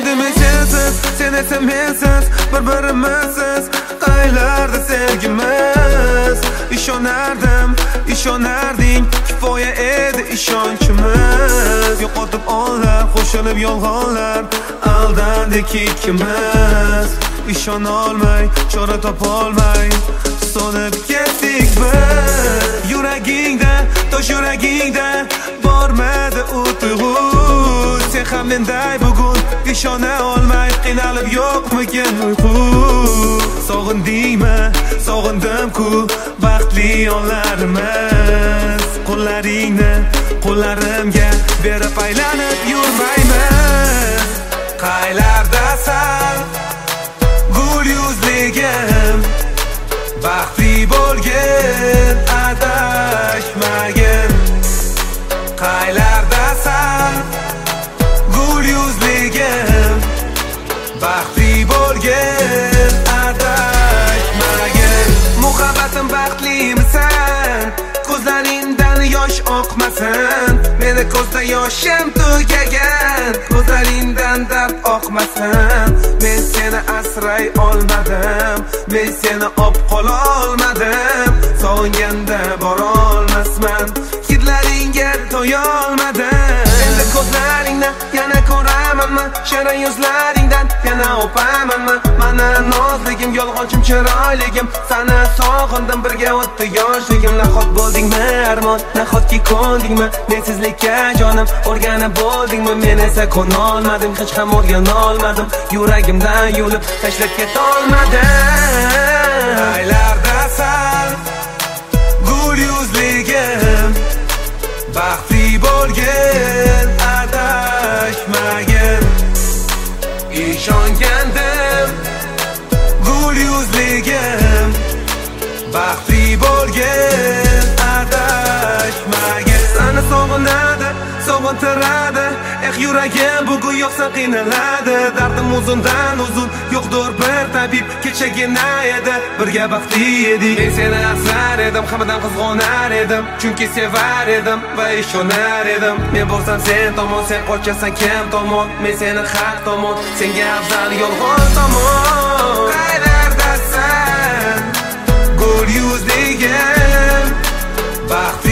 Sevdim sensiz, sen esa mensiz, bir-birimizsiz. Qaylarda sevgimiz? Ishonarding, kifoya edi ishonchimiz. Yo'qotib onlar, qo'shilib yolg'onlar, aldandik ikkimiz. Ishonolmay, chora topolmay, so'nib ketdik biz. Yuragingda, tosh yuragingda bormadi u tuyg'u. Sen ham menday bugun ishona olmay qiynalib yo'qmikin uyqu. Sog'indingmi? Sog'indim-ku baxtli onlarimiz. Qo'llaringni qo'llarimga berib aylanib yurmaymiz. Qaylardasan gul yuzligim, baxtli bo'lgin adashmagin. Qaylardasan gul yuzligim, baxtli bo'lgin adashmagin. Muhabbatim baxtlimisan, ko'zlaringdan yosh oqmasin. Meni ko'zda yoshim tugagan, ko'zlaringdan dard oqmasin. Men seni asray olmadim, men seni olib qola olmadim. Sog'inganda bora olmasman, hidlaringga to'ya olmadim. Endi ko'zlaringni yana ko'ramanmi? Shirin yuzlaringdan yana o'pamanmi? Mana nozligim, yolg'onchim, chiroyligim, seni sog'indim, birga o'tdi yoshligim. Nahot bo'ldingmi armon, nahotki ko'ndingmi mensizlikka jonim? O'rganib bo'ldingmi? Men esa ko'na olmadim, hech ham o'rgana olmadim. Yuragimdan yulib tashlab ketolmadim. Qaylardasan gul yuzligim, baxtli bo'lgin adashmagin. Ishongandim gul yuzligim, baxtli bo'lgin adashmagin. Seni sog'inadi, sog'intiradi, yuragim bugun yo'qsa qiynaladi. Dardim uzundan uzun, yo'qdir bir tabib. Kechagina edi, birga baxtli edik. Men seni asrar edim, hammadan qizg'onar edim, chunki sevar edim va ishonar edim. Men bo'lsam sen tomon, sen qochasan kim tomon? Men seni haq tomon, senga afzal yolg'on tomon. Qaylardasan gul yuzligim, baxt